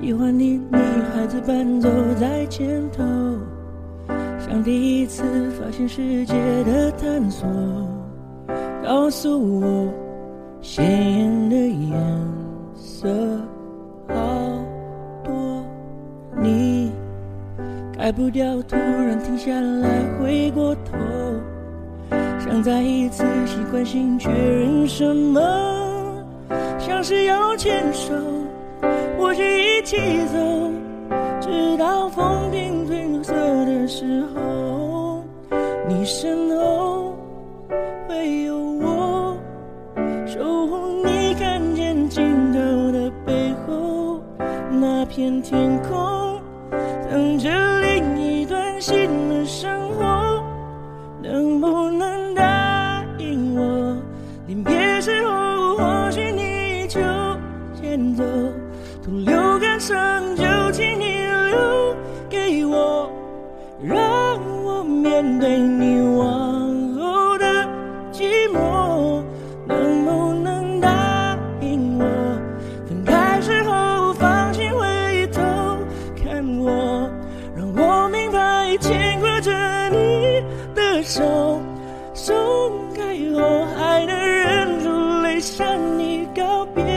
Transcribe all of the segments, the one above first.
喜欢你，女孩子伴走在前头，像第一次发现世界的探索，告诉我鲜艳的颜色好多，你改不掉，突然停下来回过头，想再一次习惯性确认什么，像是要牵手或许一起走，直到风景褪色的时候，你身后会有我，守护你看见尽头的背后，那片天空等着另一段新的生活，能不能答应我，临别时候或许你就先走，徒留感伤就请你留给我，让我面对你往后的寂寞，能不能答应我，分开时候放心回头看我，让我明白牵挂着你的手，松开后还能忍住泪向你告别，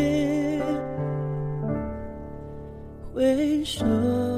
挥手。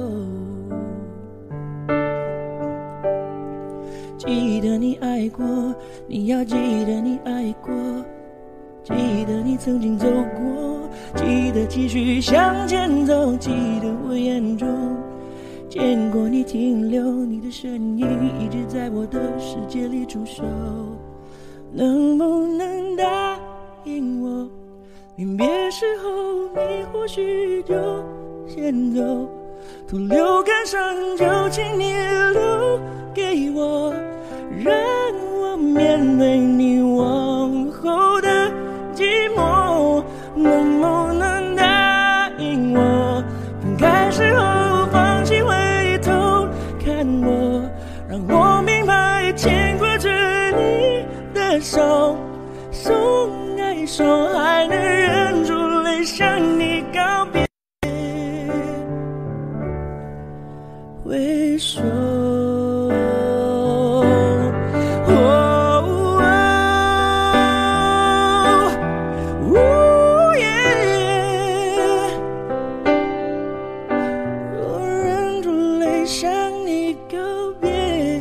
记得你爱过，你要记得你爱过，记得你曾经走过，记得继续向前走，记得我眼中见过你停留，你的身影一直在我的世界里驻守，能不能答应我，临别时候你或许就先走，徒留感伤就请你留给我，让我面对你往后的寂寞，能不能答应我，分开时候放心回头看我，让我明白牵挂着你的手，松开手还能忍住泪向你告别，挥手。向你告别，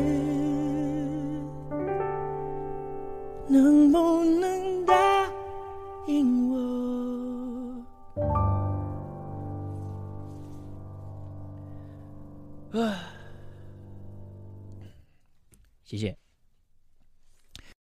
能不能答应我？谢谢。